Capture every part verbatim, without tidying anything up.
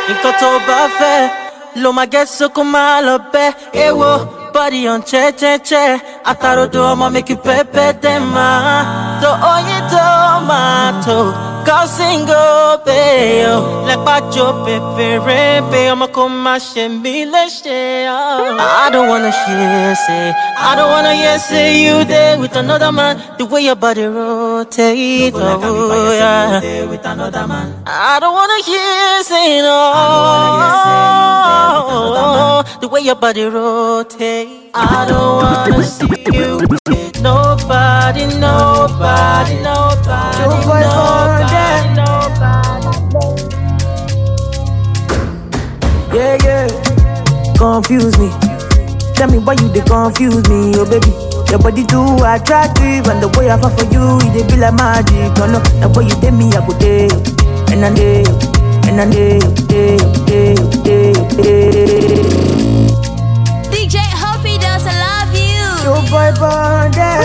nǹkan tó bá fẹ́ ló máa gẹ́ sókó máa lọ bẹ́. Ewo body on che che che, atarodo ọmọ make you pepe dem ma. To oyin tomato, go single bayo. Lepa jo pepe rempe, ọmọ kò má ṣe mí léṣe. I don't wanna hear say, I don't wanna hear say you there with another man. The way your body rotate, oh yeah. With another man. I don't wanna hear say no. The way your body rotate. I don't wanna see you with nobody, nobody, nobody, nobody, nobody. Yeah, yeah, confuse me. Tell me why you they confuse me, oh baby. Your body too attractive, and the way I fall for you, it be like magic. No, no, the way you did me, I go day, and I day, and I day, day, day, day, day. D J Hoppy does I love you. Your boy Bondé.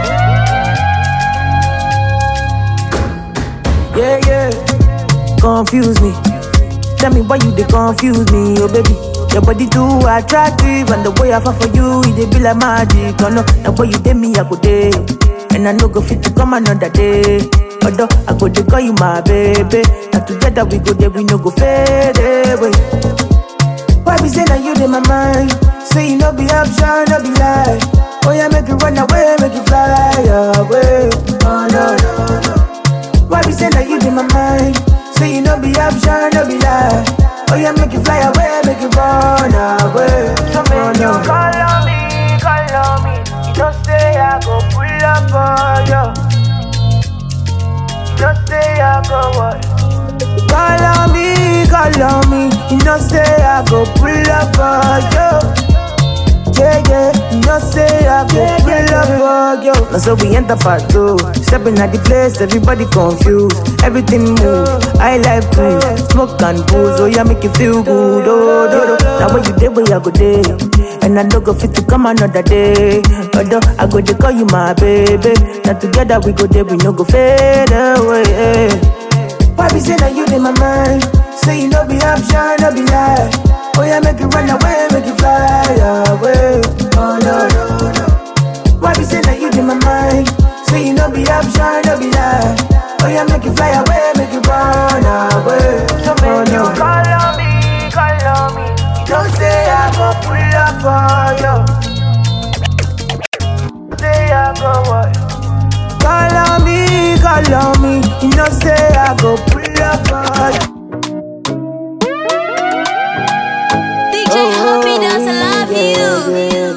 Yeah, yeah, confuse me. Tell me why you they confuse me, oh baby. Your body too attractive, and the way I fall for you, it be like magic. Oh no, the way you did me, I go day, and I no go fit to come another day. Although I go to call you my baby, and together we go there, we no go fade away. Why be say that you in my mind? Say you no be option, no be lie. Oh yeah, make you run away, make you fly away. Oh no, no, no. Why be say that you in my mind? Say you no be option, no be lie. Oh yeah, make you fly away, make you run away. So make you call on me, call on me. You don't say I go pull up on you. You don't say I go what? Call on me, call on me. You know say I go pull up for you. Yeah, yeah, you know say I go pull up for you. Now so we enter part two. Stepping at the place, everybody confused. Everything move, I like cruise. Smoke and booze, oh yeah, make you feel good. Oh, do, do. Now when you day, where I go day. And I don't go fit to come another day. Although I go to call you my baby. Now together we go there, we no go fade away. Why be say that you in my mind? Say you no be option, no be lie. Oh yeah, make you run away, make you fly away. Oh no, no, no. Why be say that you in my mind? Say you no be option, no be lie. Oh yeah, make you fly away, make you run away. So make you call on me, call on me. You don't say I go pull up for you. Say I go what? Call on me, call on me. You know say I go pull up for you. D J Hoppy does I love you.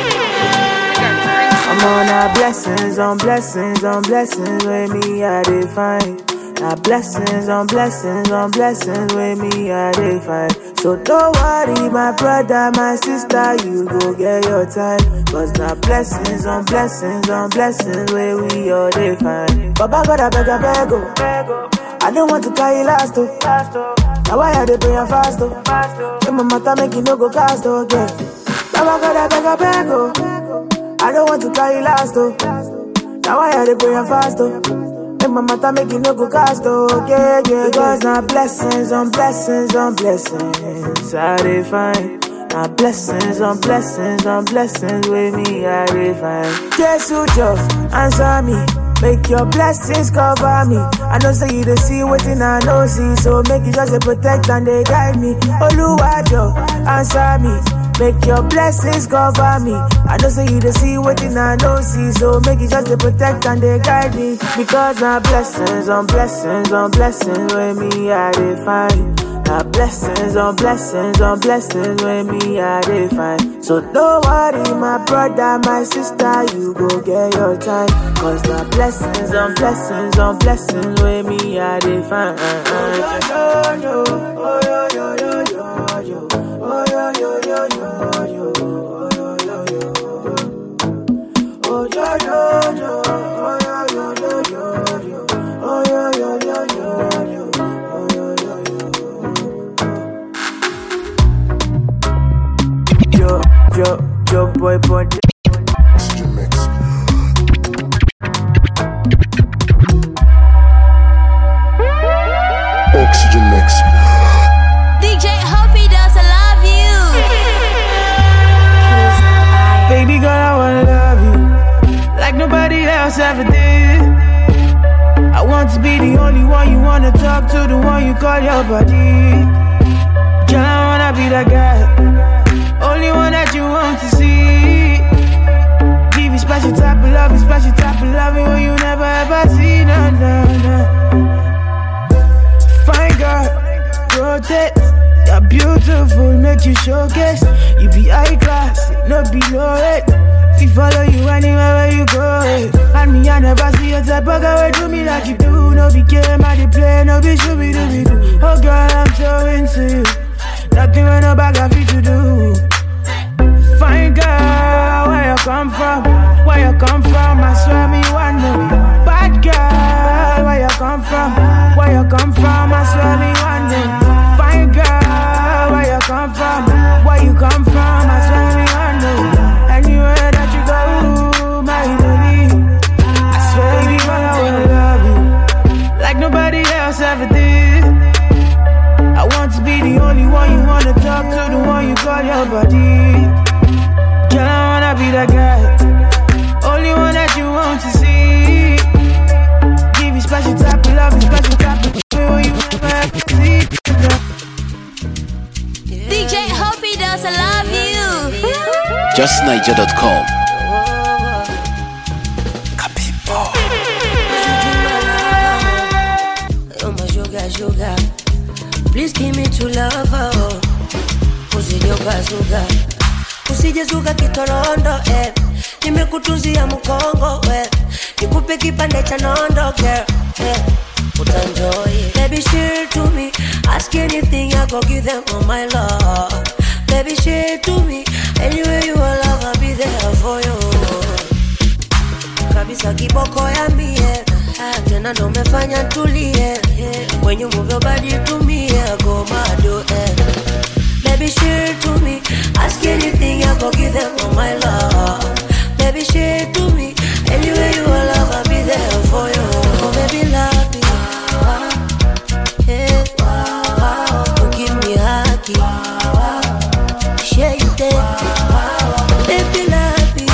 I'm on a blessings, on blessings, on blessings with me I define. Now blessings, on blessings, on blessings with me I define. So don't worry, my brother, my sister, you go get your time. Cause now blessings, on blessings, on blessings where we all define. Baba God, I beg, I beg, oh. I don't want to carry last, oh. Now why are they praying fast, oh? When my mother make you no go cast, oh, yeah. Baba God, I beg, I beg, oh. I don't want to carry last, oh. Now why are they praying fast, oh? When my mother make you no go cast, oh, yeah, yeah. Because now blessings, on blessings, on blessings I define. Now blessings, on blessings, on blessings with me I define. Jesus, just answer me. Make your blessings cover me. I know say you don't see waiting I know see. So make it just a protect and they guide me. Oluwajo, answer me. Make your blessings cover me. I know say you don't see waiting I know see. So make it just a protect and they guide me. Because now blessings on blessings on blessings with me I define. Now blessings on blessings on blessings with me I define. So don't worry my brother, my sister, you go get your time. Cause now blessings on blessings on blessings with me I define. Oh yo yo yo, oh yo yo yo yo, oh yo yo yo yo, oh yo yo yo, oh yo yo yo, oh yo yo yo yo, oh yo yo yo yo, oh yo yo yo. Yo yo yo boy boy. Oxygen mix. Oxygen mix. D J Hoppy does I love you. Baby girl, I wanna love you like nobody else ever did. I want to be the only one you wanna talk to, the one you call your buddy. Girl, I wanna be that guy, only one that you want to see. Give you special type of love, special type of loving when you never ever see. Nah, nah, nah. Fine girl, rotate. You're beautiful, make you showcase. You be high class, no below it. We follow you anywhere where you go. And me, I never see a type of girl do me like you do. No be game, I dey play, no be shooby dooby doo. Oh girl, I'm so into you. Nothing when no bag of fit to do. Fine girl, where you come from? Where you come from? I swear me one know. Bad girl, where you come from? Where you come from? I swear me one know. Fine girl, where you come from? Where you come from? I swear me one know. Anywhere that you go, my baby. I swear, baby, girl, I wanna love you like nobody else ever did. I want to be the only one you wanna talk to, the one you call your buddy. Girl, I wanna be that guy, only one that you want to see. Give you special type of love, special type of love when you never see. D J Hoppy does I love you. just niger dot com. Oh my sugar, sugar, please give me to love, oh. Usije zuga, usije zuga kitorondo, eh. Nimekutuzia mkongo, eh. Nikupe kipande cha nondo, girl, eh. Utanjoy, baby, share to me. Ask anything, I go give them all my love. Baby, share to me. Anywhere you are, love, I'll be there for you. Kabisa kiboko ya mie, tena ndo mefanya tulie. When you move your body to me, I go mad, eh. Baby, share to me. Ask anything, I go give them all my love. Baby, share to me. Anywhere you are, love, I'll be there for you. Oh, baby, love me. Yeah. Oh, give me a hug. Share you there. Baby, love me.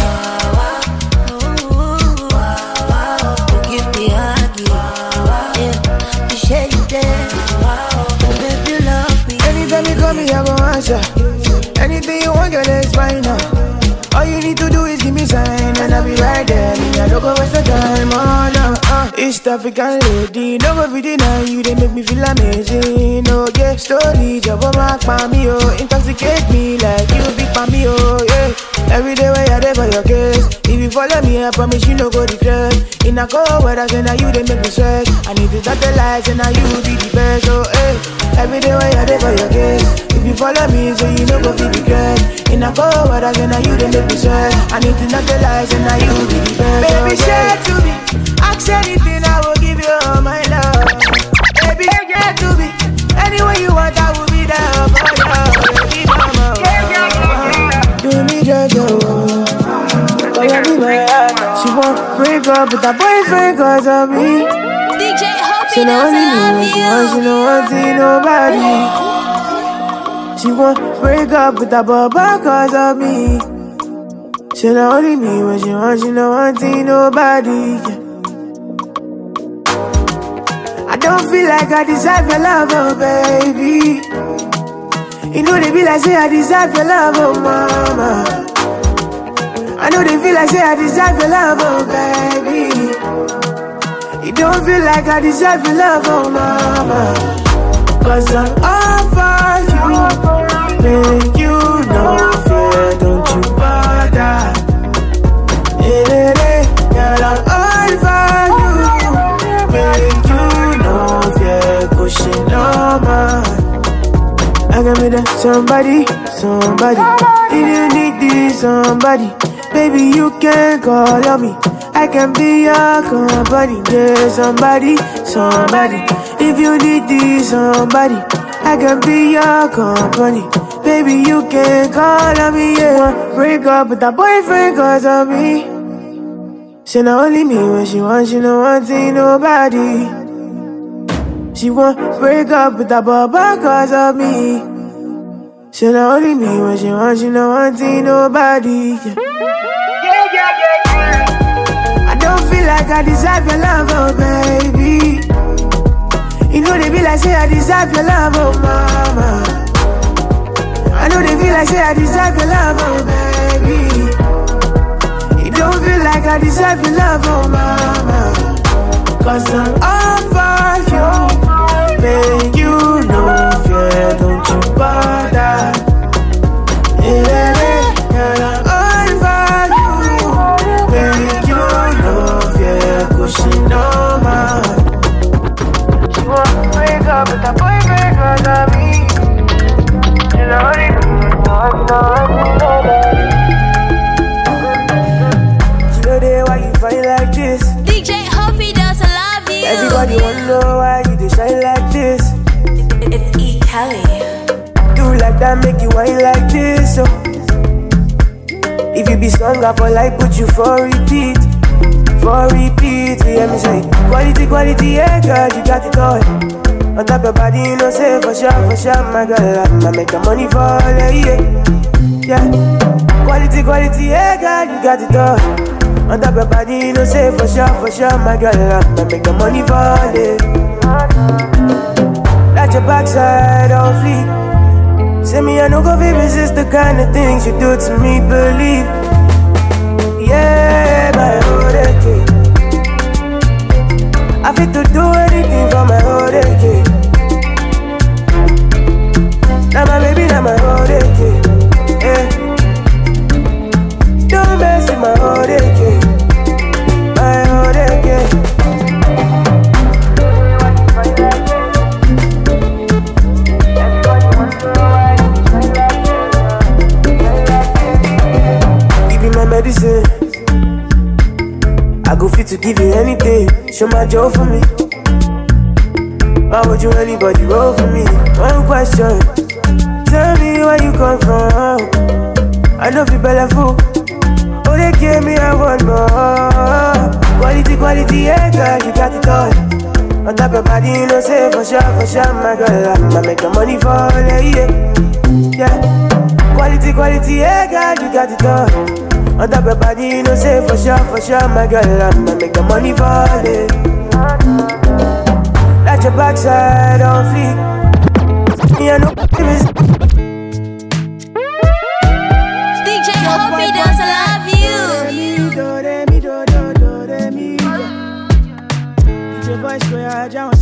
Oh, give me a hug. Yeah. Share you there. Oh, baby, love me. Anytime you call me, I go answer. Anything you want, girl, it's fine now. All you need to do is give me sign, and I'll be right there. Me, I don't go waste the time, oh no. Uh, East African lady, no go be deny you, they make me feel amazing. Oh yeah, slowly, jump on my me, oh, intoxicate me like you big for me, oh yeah. Every day when you're there for your case, if you follow me, I promise you no go regret. In a cold weather, say now you they make me sweat. I need to start the lights, and now you be the best, oh yeah. Every day when you're there for your case, if you follow me, so you no go be regret. In a cold weather, say now you they make me sweat. I need to not the lies, and now you be the best. Baby, share to me. Ask anything, I will give you all my love. Baby, share to me. Anywhere you want, I will be there for you. Baby, mama, do me jojo. Call me my heart. She won't break up with her boyfriend cause of me. D J Hoppy She know does only I me when she wants, she love don't want to see nobody. She won't break up with her baba cause of me. She know only me when she wants, she don't want to see nobody. I don't feel like I deserve your love, oh baby. You know they feel like say I deserve your love, oh mama. I know they feel like say I deserve your love, oh baby. You don't feel like I deserve your love, oh mama. Cause I'm all for you. Make you no fear, don't you bother. Hey, hey, hey, girl, I'm all for you. Make you no fear, cushion no man. I can be that somebody, somebody. If you need this somebody, baby, you can call on me. I can be your company. Yeah, somebody, somebody. If you need this somebody, I can be your company. Baby, you can call on me. Yeah, break up with that boyfriend cause of me. She not only me when she wants, she don't want to see nobody. She won't break up with her baba cause of me. She not only me when she wants, she not wanting nobody. Yeah. Yeah, yeah, yeah, yeah. I don't feel like I deserve your love, oh baby. You know they be like say I deserve your love, oh mama. I know they feel like say I deserve your love, oh baby. You don't feel like I deserve your love, oh mama. Cause I'm all for you. Make you no fear, don't you bother. Yeah, yeah, yeah, I'm all for you. Make you no fear, cause she know my. She wanna break up with her boyfriend cause of me. You know what it is, you know they why you fight like this. D J Hoppy does I love you. Everybody wanna know why you dey shine like this. It's E. Kelly. Do like that, make you whine like this. So if you be stronger for life, put you for repeat, for repeat. You hear me say, quality, quality, yeah, girl, you got it all. On top of body, you know, say for sure, for sure, my girl, I make the money fall, yeah, yeah. Quality, quality, yeah, girl, you got it all. On top of body, you know, say for sure, for sure, my girl, I make the money fall, yeah. Let your backside on fleek. Say me, I no go fi resist the kind of things you do to me, believe. Yeah, my old kid. I fit to do anything for my old kid. Now my baby, now my old kid. Yeah. Don't mess with my old kid. My old kid. Medicine. I go fit to give you anything. Show my joy for me. Why would you anybody roll for me? One question. Tell me where you come from. I know you better fool. Oh, they gave me I want more. Quality, quality, yeah, girl, you got it all. On top of body, you know, say for sure, for sure, my girl, I make the money fall, yeah, yeah. Quality, quality, yeah, girl, you got it all. On top of body, you know, say for sure, for sure, my girl, I'ma make the money fall, eh. Let your backside on fleek. Me, I know D J Hoppy does I love you. Do, re, mi, do, do, do, re, mi, do. D J boy square, John C.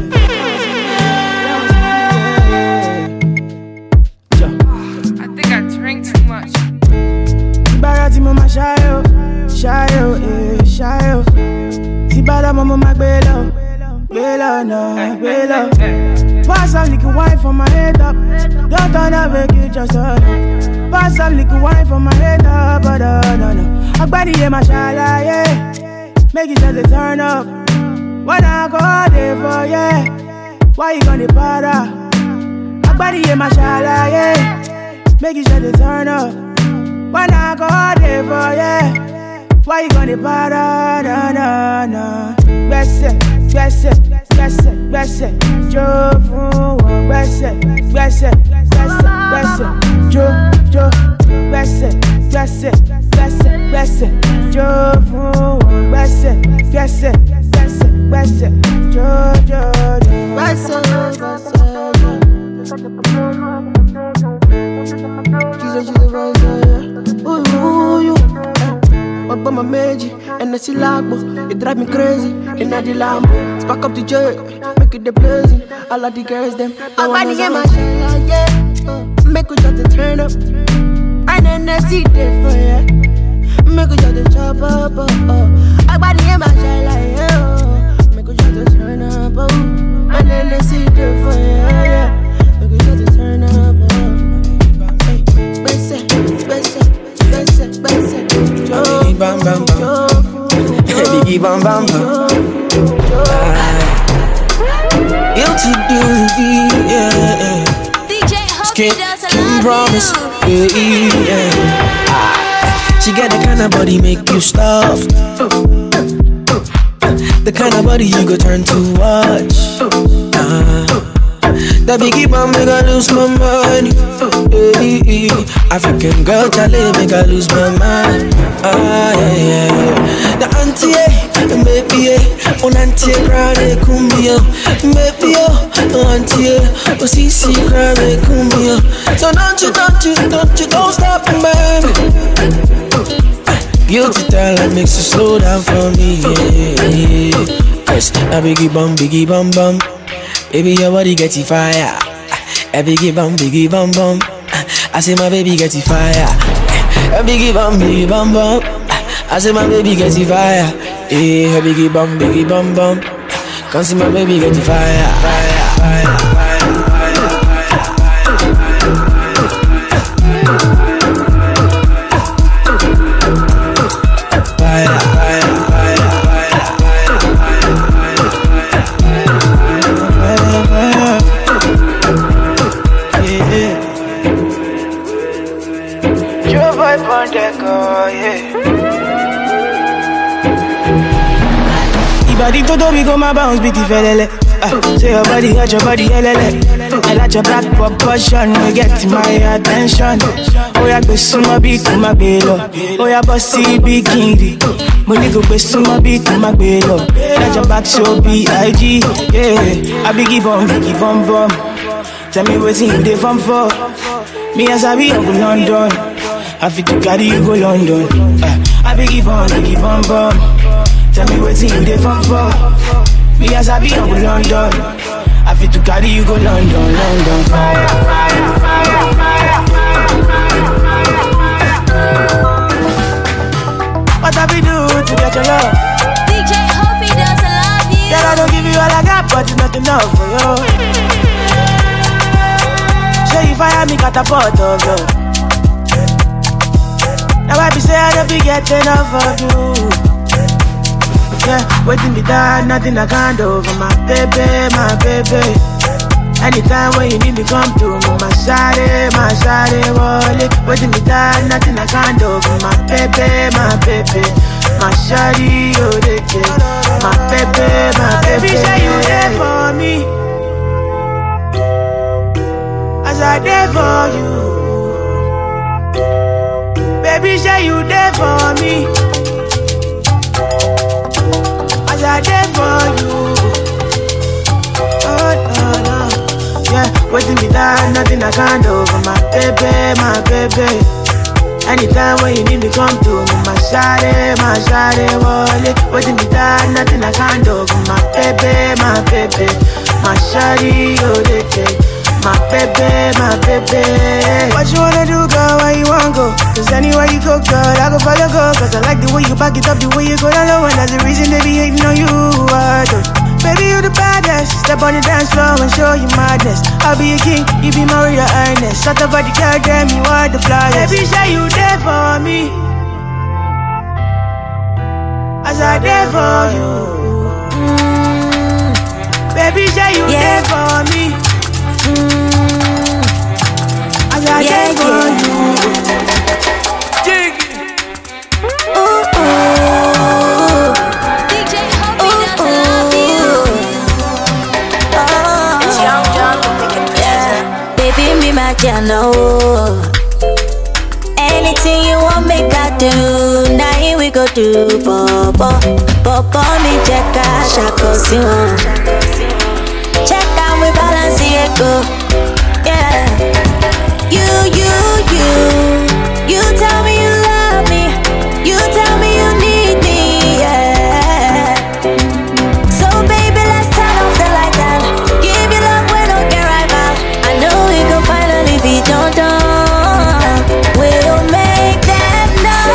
I think I drink too much. Barati mama shayo, shayo, eh, shayo. Si bada mama ma gbelo, gbelo no, gbelo. Pass some liquid wine for my head up. Don't turn up, make it just turn up. Pass some liquid wine for my head up, but uh, no, no. Agbadi ye mashallah, yeah. Make it just turn up. When I go there for, yeah. Why you gonna para? Agbadi ye mashallah, yeah. Make it just turn up. When I go there for, yeah. Why you gonna para, na, na, na. Gbese, gbese, gbese, gbese. Jo, fun, gbese, gbese, gbese, gbese. Jo, jo, gbese, gbese, gbese, gbese. Jo, fun, gbese, gbese, gbese, gbese. Jo, jo, jo. Gbese, gbese, Jesus, Jesus, Jesus, ooh, ooh, you. Up on my magic, and I see lagbo. It drive me crazy, in the Lambo. Spark up the jet, make it the blazing. All of the girls, them. I want to get my shine, yeah. Make it just to turn up. And then I see them for ya. Make it just to chop up, oh, oh. I want to get my shine, yeah. Make it just to turn up, oh. And then I see them for ya, yeah. Make it just to turn up, oh. Bese, bese, bese, bese. Biggie bam bam bam, Biggie bam bam bam. Guilty duty, yeah. D J Hoppy does I love promise, you. yeah, yeah. She got the kind of body make you stop. The kind of body you go turn to watch. Uh, Uh. That biggie bomb make I lose my money. Hey, hey. African girl, Charlie make I lose my mind. Ah, yeah, yeah. The auntie, maybe, on auntie, cry, cumbia. Maybe, oh, auntie, oh, see, see, cry, cumbia. So don't you, don't you, don't you, don't stop, baby. Guilty talent makes you slow down for me, yeah, yeah. Yes, a biggie bum, biggie bum bum. Baby, your body get the fire. A biggie bum, biggie bum bum. I say my baby get the fire. A biggie bum, biggie bum bum. I say my baby get the fire. Eh, a biggie bum, biggie bum bum. Come see my baby get the fire. Fire, fire, fire, fire, fire, fire. Body to do we go my bounce beat felele. Uh, say your body hot, your body helele. I like your black proportion, you get my attention. Oh yeah, go suma beat to my bello. Oh yeah, bossy bikini. Money go go suma beat to my bello. Like your back so B I G. Yeah, I biggie bum, biggie bum bum. Tell me what's in the fun for. Me as I be Uncle London. I fit to carry you go London. Uh, I biggie bum, biggie bum bum. Tell me what's in the fun for. Me as I be Uncle London. I fit to carry you go London, London. Fire, fire, fire, fire, fire. What have you do to get your love? D J Hoppy doesn't love you. Yeah, I don't give you all I got, but it's not enough for you. Say you fire me, catapult of you. Now I be say I don't be getting enough of you. Yeah, waiting me down, nothing I can't do for my baby, my baby. Anytime when you need me, come to me, my shawty, my shawty, wallet. Waiting me down, nothing I can't do for my baby, my baby. My shawty, oh, they get my baby, my baby. Say you there for me, as I there for you. Baby, say you there for me, I there for you. Oh no no, yeah. Waiting me down, nothing I can't do for my baby, my baby. Anytime when you need me, come to me, my shawty, my shawty, wallet. Waiting me down, nothing I can't do for my baby, my baby. My shawty, oh they take my baby, my baby. What you wanna do, girl? Where you wanna go? Cause anywhere you go, girl, I go follow, go. Cause I like the way you back it up, the way you go down low. And that's the reason they be hating on you. I do. Baby, you the baddest. Step on the dance floor and show you madness. I'll be a king, you be my royal highness. Shut up, body, girl, damn, you are the flyest. Baby, say you there for me, as I there for you. Mm. Baby, say you yeah. there for me, mm. as I yeah, there for yeah. you. Ooh, ooh. D J Hoppy doesn't love you. Oh, it's Young John, yeah. Baby, me my channel. Anything you want, make I do. Now here we go do, Bobo. Bobo, me check out, shako si one. Check out, we balance it, go. Yeah. You, you, you. You tell me you love me. You tell me you need me, yeah. So baby, let's turn off the light and give you love when I get right back. I know we can finally be done, done. We'll make them know.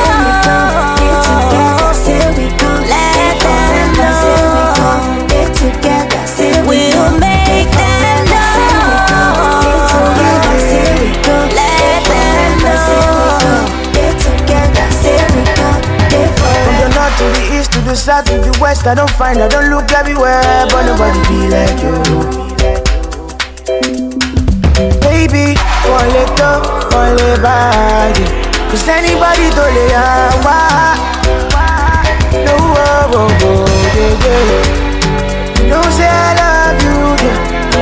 Say we gon' let them know. Get together, say we'll make them know. Say we gon' let them know. Get together, say we gon' get for it. From the north to the east to the south to the west, I don't find, I don't look everywhere, but nobody be like you. Baby, one let go, one let back. Cause anybody do lay out. No, oh, oh, oh, yeah, yeah. You know say I love you, yeah.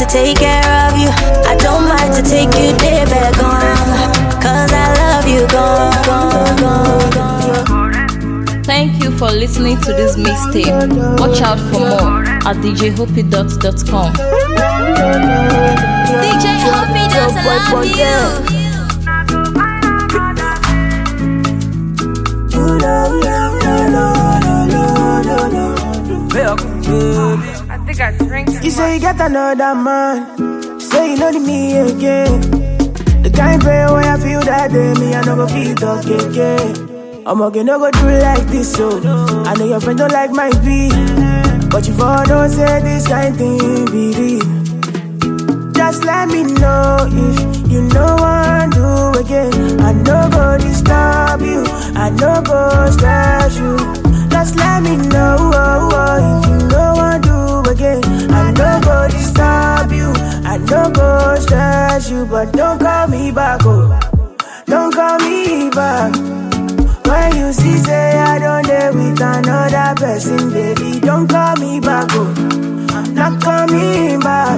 to take care of you. I don't mind to take you there back on. Cause I love you, gone, gone, gone, gone. Thank you for listening to this mixtape. Watch out for more at d j hoppy dot com. D J Hoppy does love you. I think I drink too You say you much. got another man. Say you know the me again. The kind pain where I feel that day, me I no go feel talk again. I'm okay, no go do like this, so I know your friend don't like my beat, but you for don't say this kind thing be real. Just let me know if you know what to do again. I no go disturb you, I no go stress you. Just let me know oh, oh, if you know what to do again. I no go disturb you, I no go stress you, but don't call me back, oh, don't call me back. When you see say I don't dare with another person, baby, don't call me back, oh, I'm not coming back.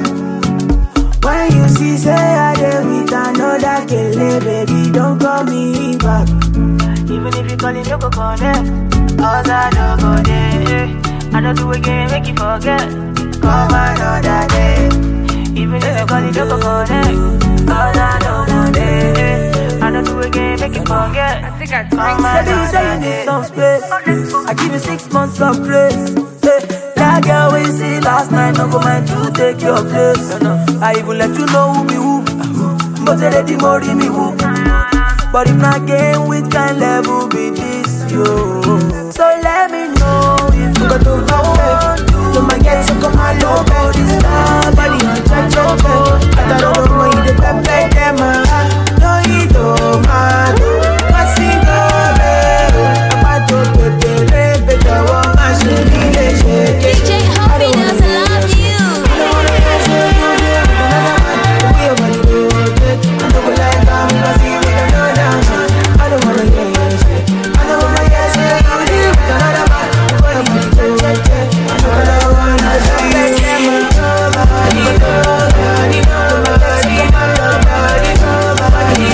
When you see say I dare with another kele, baby, don't call me back. Even if you call it, you go connect. Cause I don't go there. I don't do again, make you forget. Come another day. Even if you call it, you go connect. Cause I don't go there. I don't do again, make you forget. I think I drink Come too you say you need some space. I give you six months of grace. Hey, that girl we see last night, no go mind to take your place. I even let you know who be who. But they let more me who. But if not game with kind level be this, yo. So let me know if you got to know. You might get to come all over this star. Body on touch over. I don't know when you the pepper them. No, you don't matter. What's in the bed? I'm about to put the red better one. I should be the shake. D J Hoppy does love you. I don't wanna answer you there with another man. We are money to rotate. I don't like I'm gonna see with another man. I don't wanna hear you say. I don't wanna hear you there with another man. We are money to rotate. I don't wanna see you there with nobody, nobody, nobody, nobody, nobody, nobody,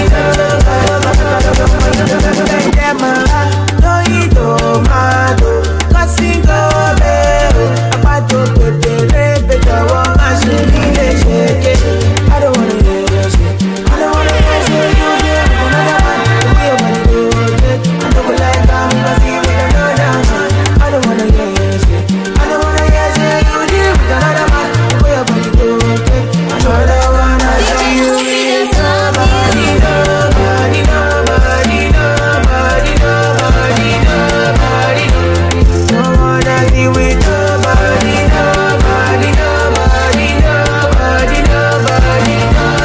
nobody. No, you don't matter. Cause you go there. I'm about to put the red better one. I should be the shake. I don't wanna hear you say. I don't wanna hear you there with another man. We are money to rotate. I don't like I'm gonna see with another man. I don't wanna hear you say. I don't wanna hear you there with another man. We are money to rotate. I don't wanna see you with nobody, nobody, nobody, nobody, nobody, nobody. Don't wanna see with nobody, nobody, nobody, nobody, nobody,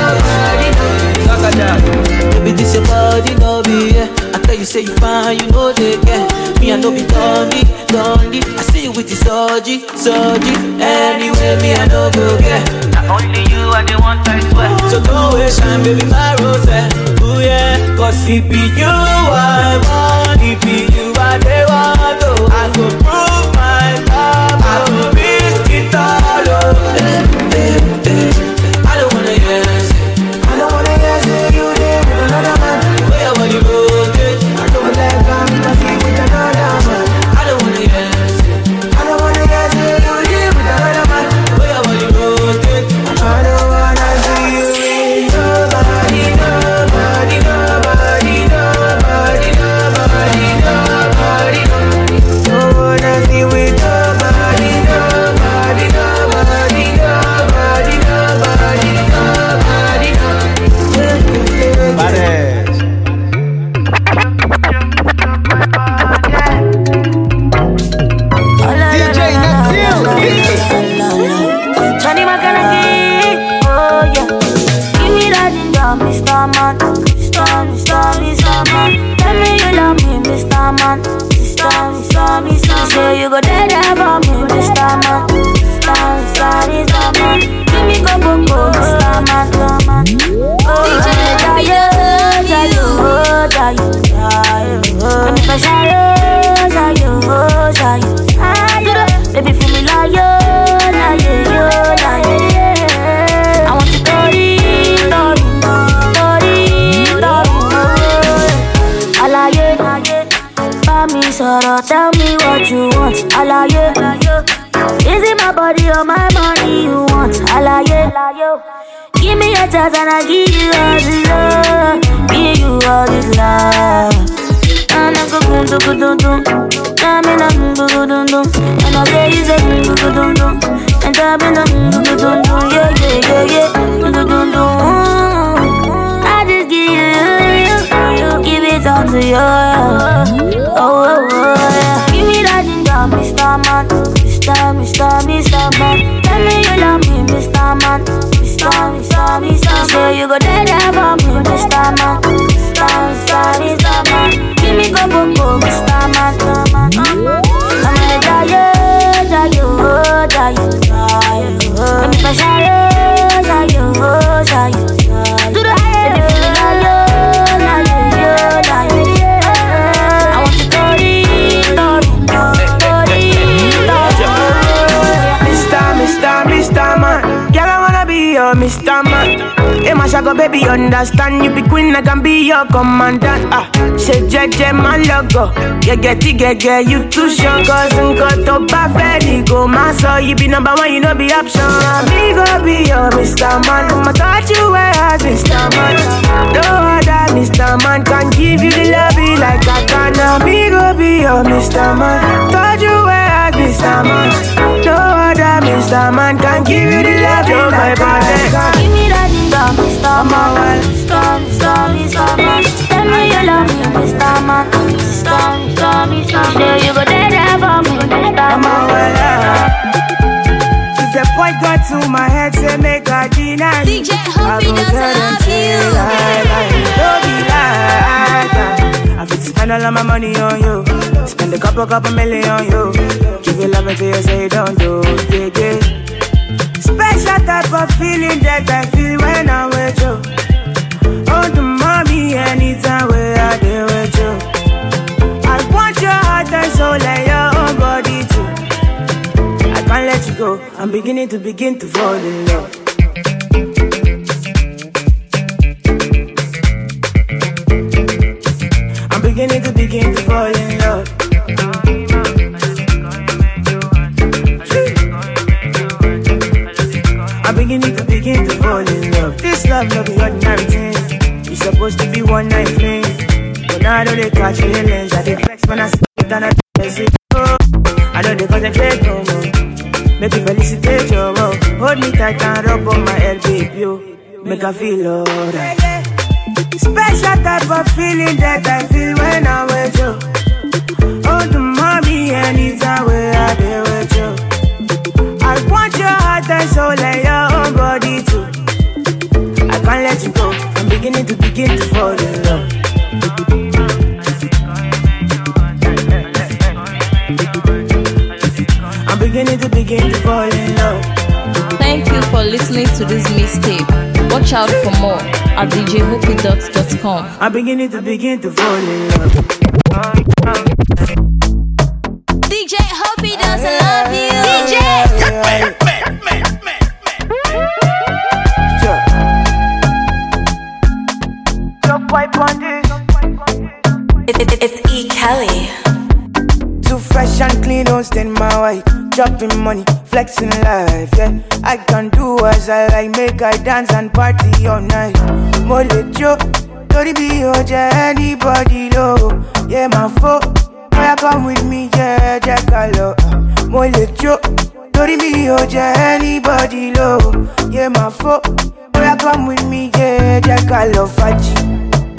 nobody. Baby, this your body, no be yeah. I tell you, say you fine, you know they get. Me, I know be dundee, dundee. I see you with the surgery, surgery. Anyway, me, I know go get. Not only you, I the one I swear. So don't waste time, baby, my rose. Ooh, yeah. Cause it be you, I want. It be you, I they want. Oh, I go prove my love. I go risk it all. Oh, eh, eh, eh. I don't wanna hear you. I don't wanna hear say you there with another man. Where when you go, I don't like I'm gonna see with another man. I don't wanna hear you. I don't wanna hear say you there with another man. Where when you go, I don't wanna see you with nobody, nobody, nobody, nobody, nobody, nobody. Don't wanna see with nobody, nobody, nobody, nobody, nobody, nobody. D J Natil. Johnny McConaughey, oh yeah. Give me that ginger, Mister Man. Mister, Mister, Mister Man. Tell me you love me, Mister Man. Mister, Mister, Mister. Say you go dead for me, Mister Man. Mister, Mister, Mister Man. Give me go go go, Mister Man. Oh, D J Happy does love you. Oh, Jayu, Jayu. And if I say oh, Jayu, oh, Jayu. Baby, feel me like you, like you, like you. Give me a chance and I give you all this love. Give you all this love. And I go boom, do, do, do. I'm in a boom, do, do, do. And I say you say boom, do, do, do. And I'm in a boom, do, do, do. Yeah, yeah, yeah, yeah. Do, do, do, do. I just give you, you give it all to you. Oh, oh, oh, yeah. Give me that ginger, Mister Man. Mister, Mister, Mister Man. Tell me you love me, Mister Man. Mister, Mister, Mister Man. Say you go there, there for me, Mister Man. Mister, Mister, Mister Man. Give me go, go, go, Mister Man. I'm gonna die, die, die, die, die. I'm gonna die, die, die, die. Do the head, if you die, die, die, die. I want to go deep, go deep, go deep. Mister, Mister, Mister Man. Girl, I wanna be your Mister Man. Hey, my shago baby, understand. You be queen, I can be your commandant. Ah, say J J, my logo. Yeah, get it, get, get, you too short. Cause I'm got to buy go, my soul. You be number one, you know be option. Me go be your Mister Man. I'ma touch you where as Mister Man. No other Mister Man can give you the love be like I can. Now me go be your Mister Man. Touch you where as Mister Man. No other Mister Man can give you the love be like I can. Give me that ginger, Mister Man. Mister, Mister, Mister Man. Tell me you love me, Mister Man. Mister, Mister, Mister Man. Say you go there, there for me, Mister Man. If the point got to my head, say make a deny. D J Hoppy doesn't love you. Don't be like I fit to spend all of my money on you. Spend a couple, couple million on you. Give you love until you say you don't do. Yeah, yeah. Special type of feeling that I feel when I'm with you. Oh, the mommy, anytime we are there with you. I want your heart and soul and your own body too. I can't let you go. I'm beginning to begin to fall in love. I'm beginning to begin to fall in love. I'm beginning to begin to fall in love. This love no be ordinary thing. It's supposed to be one night fling, but now I know they catch feelings. I dey flex when I see it and I say oh. I know they concentrate no more. Make you felicitate your love. Hold me tight and rub on my head, baby. You make I feel alright. Special type of feeling that I feel when I'm with you. Oh, the mommy, anytime we are there with you. I want your heart and soul and your own body too. I can't let you go. I'm beginning to begin to fall in love. I'm beginning to begin to fall in love. Thank you for listening to this mixtape. Watch out for more at d j hoppy dot com. I'm beginning to begin to fall in love. D J Hoppy doesn't love you. D J. It's E. Kelly. Too fresh and clean, don't stain my white. Dropping money, flexing life, yeah. I can do as I like, make I dance and party all night. Mole Joe, don't be oj anybody low. Yeah, my folk, boy, come with me, yeah, Jack Allo. Mole Joe, don't be oj anybody low. Yeah, my folk, boy, come with me, yeah, Jack Allo. Faji.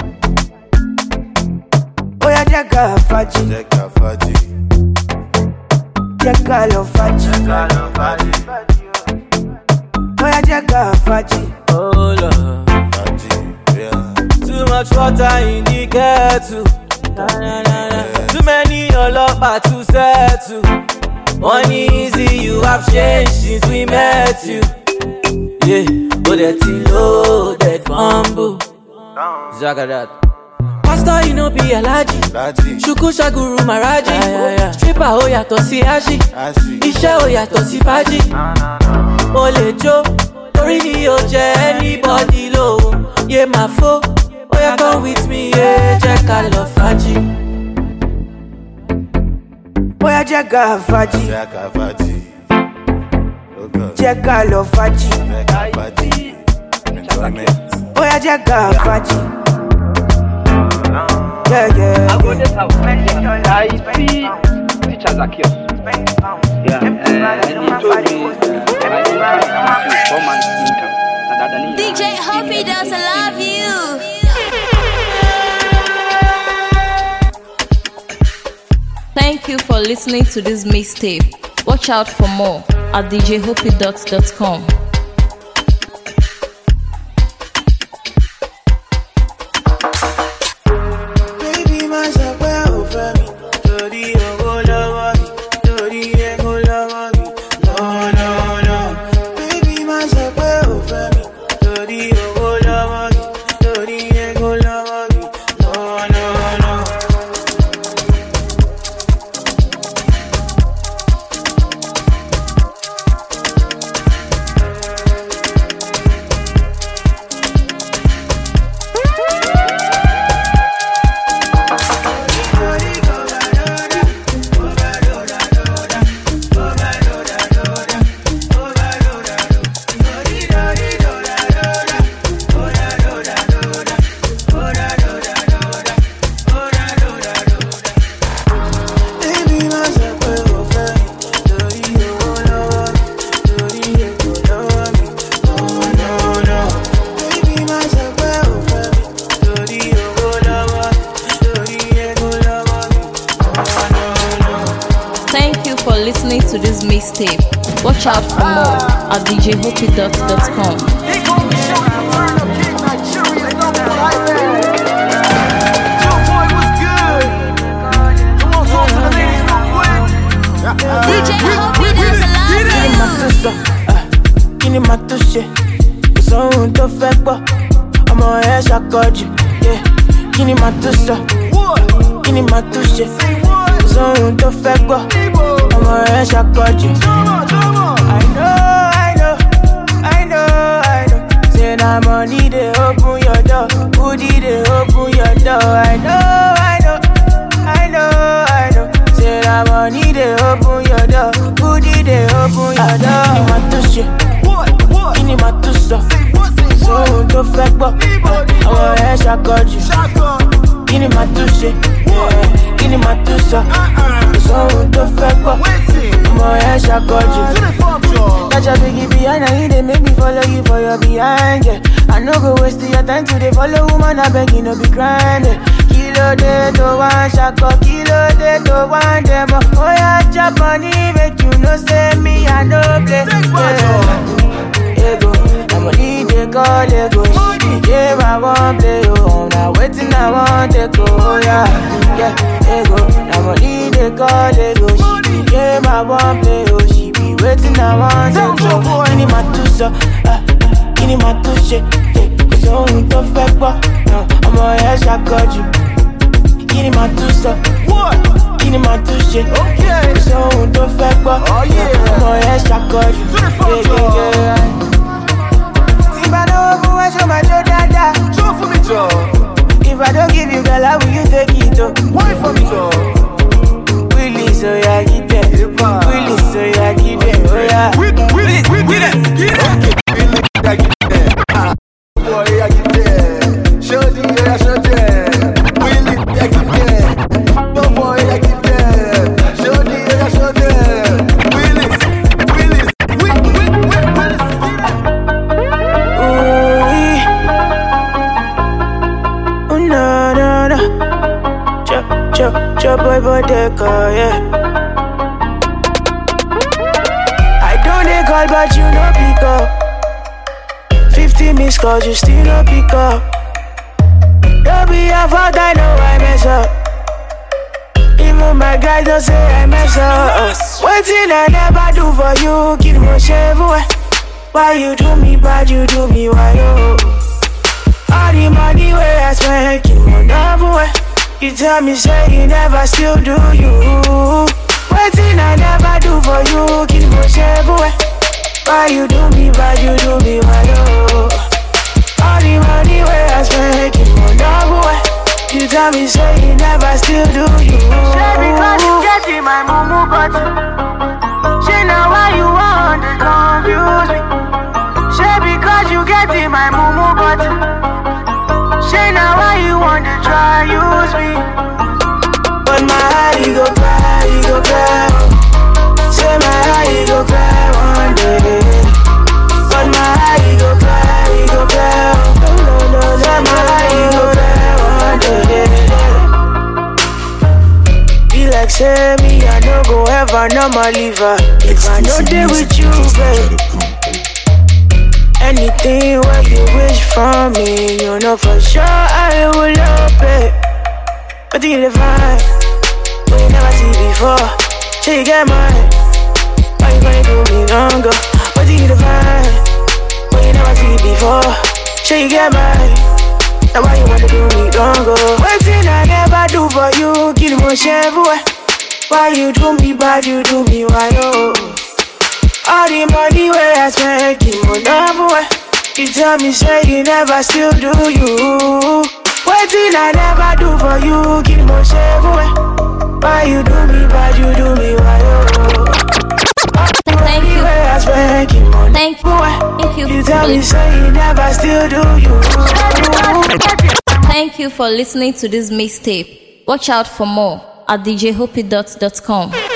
Oya Jacka Faji, Jacka Faji, Jacka lo Faji, Jacka lo Faji. Oya Jacka Faji, oh Lord, Faji, yeah. Too much water in the kettle, na, na, na, na. Too many olopa to settle. Money easy, you have changed since we met you. Yeah, but that's low, that bamboo, Zaka that. Pastor, you know be Alaji. Shuku Shaguru Maraji. Yeah, yeah, yeah. Stripper, oh yato si Ashi. Isha, oh yato si Faji. Ole Joe, tori ni oje anybody low. Yeah, my foe, oh ya come with me, yeah, Jacka lo Faji. Oh ya Jacka Faji, Jacka Faji, Jacka lo Faji, jaga faji. Yeah, yeah. I go this house. I see teacher Zacchaeus. Yeah, and he told me I need to four months income. D J Hoppy does love you. Thank you for listening to this mixtape. Watch out for more at d j hoppy dot com. Watch out for more at d j hoppy dot com. D J Hoppy does love you. Kini ma to ṣe, kò sóhun tó fẹ́ gbọ́, ọmọ ẹ̀ ṣàkọjù. Kini ma to sọ, kini ma to ṣe, kò sóhun tó fẹ́ gbọ́, ọmọ ẹ̀ ṣàkọjù. I know, I know, I know, I know. Say na money they open your door, goodie they open your door. I know, I know, I know, I know. Say na money they open your door, goodie they open your door. Kini ma to ṣe, kini ma to sọ, sóhun tó fẹ́ gbọ́, ọmọ ẹ̀ ṣàkọjù. Kini ma to ṣe, kini ma to sọ, sóhun tó fẹ́ gbọ́, ọmọ ẹ̀ ṣàkọjù. Catch a biggie behind and he they make me follow you for your behind, yeah. I no go waste your time to they follow woman, I beg you no be grinding. Kilo de to one shako, kilo de to one demo. Oh yeah, chop money, make you no say me, I no play. Yeah, ego, I'm a need they call ego. Yeah, I won't play, oh, now waiting, I want to go, oh yeah. Yeah, ego, I'm a need they call ego. Yeah, I won't play, oh, she be waiting, I want to go. Kini ma to so, kini ma to she, kò sóhun tó fẹ́ gbọ́, ọmọ ẹ̀ ṣàkọjù. Kini ma to so, kini ma to she, kò sóhun tó fẹ́ gbọ́, ọmọ ẹ̀ ṣàkọjù. Tí bá náwó fún wa ṣó máa jó dáadáa. Ṣó fún mi jọ. If I don't give you girl, how will you take it o? Why for me jọ? Willie so ya get them, Willie so ya get them, oh yeah. Willie, Willie, Willie, get it. Willie, I get them. Ah, boy, I get them. Shorty, I shot them. Willie, I get them. Oh boy, I get them. Shorty, I shot them. Willie, Willie, Willie, Willie, Willie. Ooh, oh no, no, no. Chop, chop, chop, boy, boy, deco, yeah. Call, but you no pick up. Fifty missed calls, you still no pick up. Don't be a fault, I know I mess up. Even my guys don't say I mess up. One thing I never do for you, keep my shave away. Why you do me bad, you do me why oh. All the money where I spend, keep my love away. You tell me say you never still do you. One thing I never do for you, keep my shave away. Why you do me bad, you do me why oh. All the money where I spend, keep my love away. You tell me say you never still do you. Say because you get in my mumu button. Say now why you want to confuse me. Say because you get in my mumu button. Say now why you wanna try use me? But my heart he go cry, he go cry. Say my heart he go cry one day. But my heart he go cry, he go cry. Say my heart he go cry one day. Be like say me I no go ever no more leave her. If I no dey with you, babe. Anything what you wish from me, you know for sure I will love it. But you divine, we never see before. Say you get mine, why you gonna do me longer? But you divine, we never see before. Say you get mine, now why you wanna do me longer? Waiting I never do for you, kill me everywhere. Why you do me bad, you do me why oh. All the money where I spend, keep on love. You tell me, say you never still do you. Waiting I never do for you, keep on shaving. Why you do me bad, you do me why oh. Thank you. Where I spend, keep on Thank you. Thank you. You tell me, say you never still do you. Thank you for listening to this mixtape. Watch out for more at d j hoppy dot com.